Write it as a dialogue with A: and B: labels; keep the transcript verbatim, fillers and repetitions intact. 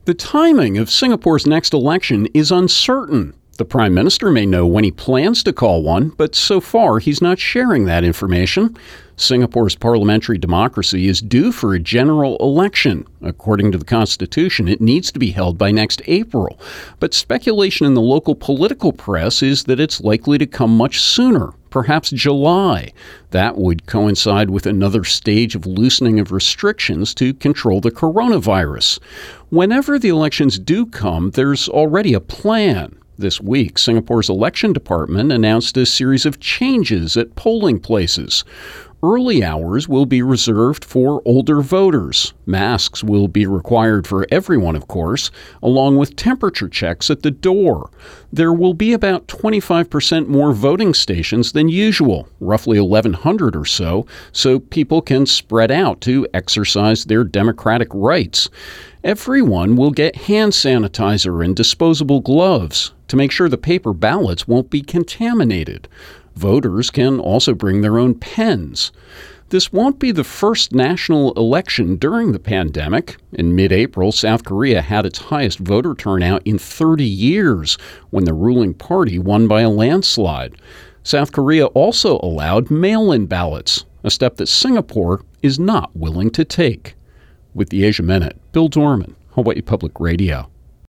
A: The timing of Singapore's next election is uncertain. The Prime Minister may know when he plans to call one, but so far he's not sharing that information. Singapore's parliamentary democracy is due for a general election. According to the Constitution, it needs to be held by next April. But speculation in the local political press is that it's likely to come much sooner, perhaps July. That would coincide with another stage of loosening of restrictions to control the coronavirus. Whenever the elections do come, there's already a plan. This week, Singapore's election department announced a series of changes at polling places. Early hours will be reserved for older voters. Masks will be required for everyone, of course, along with temperature checks at the door. There will be about twenty-five percent more voting stations than usual, roughly eleven hundred or so, so people can spread out to exercise their democratic rights. Everyone will get hand sanitizer and disposable gloves to make sure the paper ballots won't be contaminated. Voters can also bring their own pens. This won't be the first national election during the pandemic. In mid-April, South Korea had its highest voter turnout in thirty years when the ruling party won by a landslide. South Korea also allowed mail-in ballots, a step that Singapore is not willing to take. With the Asia Minute, Bill Dorman, Hawaii Public Radio.